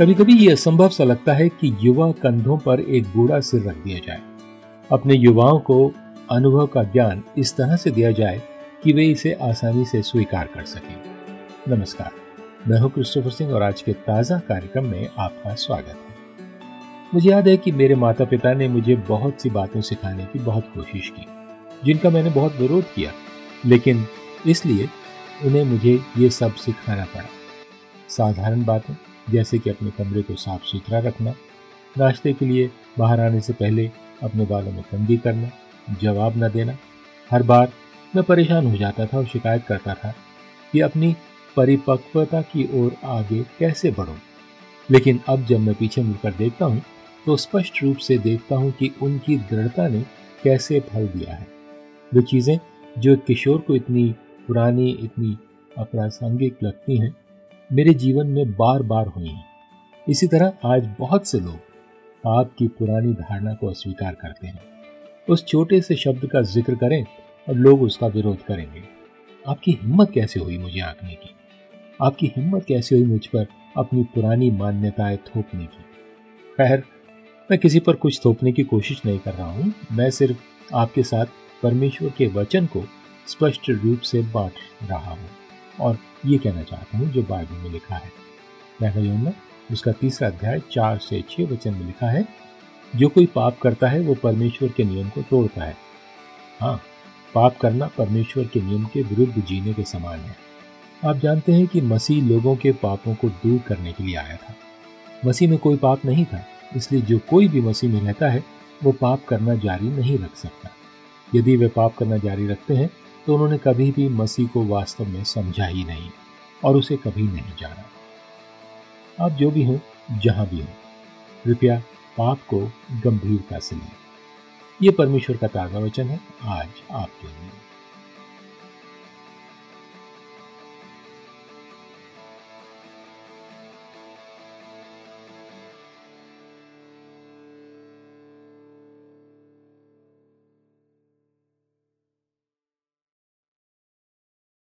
कभी कभी ये असंभव सा लगता है कि युवा कंधों पर एक बूढ़ा सिर रख दिया जाए, अपने युवाओं को अनुभव का ज्ञान इस तरह से दिया जाए कि वे इसे आसानी से स्वीकार कर सकें। नमस्कार, मैं हूं क्रिस्टोफर सिंह और आज के ताज़ा कार्यक्रम में आपका स्वागत है। मुझे याद है कि मेरे माता पिता ने मुझे बहुत सी बातें सिखाने की बहुत कोशिश की, जिनका मैंने बहुत विरोध किया, लेकिन इसलिए उन्हें मुझे ये सब सिखाना पड़ा। साधारण बातें जैसे कि अपने कमरे को साफ सुथरा रखना, नाश्ते के लिए बाहर आने से पहले अपने बालों में कंघी करना, जवाब न देना। हर बार मैं परेशान हो जाता था और शिकायत करता था कि अपनी परिपक्वता की ओर आगे कैसे बढ़ूं। लेकिन अब जब मैं पीछे मुड़कर देखता हूं तो स्पष्ट रूप से देखता हूं कि उनकी दृढ़ता ने कैसे फल दिया है। वे चीज़ें जो एक किशोर को इतनी पुरानी, इतनी अप्रासंगिक लगती हैं, मेरे जीवन में बार बार हुई हैं। इसी तरह आज बहुत से लोग आपकी पुरानी धारणा को अस्वीकार करते हैं। उस छोटे से शब्द का जिक्र करें और लोग उसका विरोध करेंगे। आपकी हिम्मत कैसे हुई मुझे आंकने की? आपकी हिम्मत कैसे हुई मुझ पर अपनी पुरानी मान्यताएं थोपने की? खैर, मैं किसी पर कुछ थोपने की कोशिश नहीं कर रहा हूं। मैं सिर्फ आपके साथ परमेश्वर के वचन को स्पष्ट रूप से बांट रहा हूं और ये कहना चाहता हूं जो बाइबल में लिखा है। पहला यूहन्ना उसका 3 अध्याय 4 से 6 वचन में लिखा है, जो कोई पाप करता है वो परमेश्वर के नियम को तोड़ता है। हाँ, पाप करना परमेश्वर के नियम के विरुद्ध जीने के समान है। आप जानते हैं कि मसीह लोगों के पापों को दूर करने के लिए आया था। मसीह में कोई पाप नहीं था, इसलिए जो कोई भी मसीह में रहता है वो पाप करना जारी नहीं रख सकता। यदि वे पाप करना जारी रखते हैं तो उन्होंने कभी भी मसीह को वास्तव में समझा ही नहीं और उसे कभी नहीं जाना। आप जो भी हो, जहां भी हो, कृपया पाप को गंभीरता से लें। ये परमेश्वर का ताज़ा वचन है आज आपके लिए।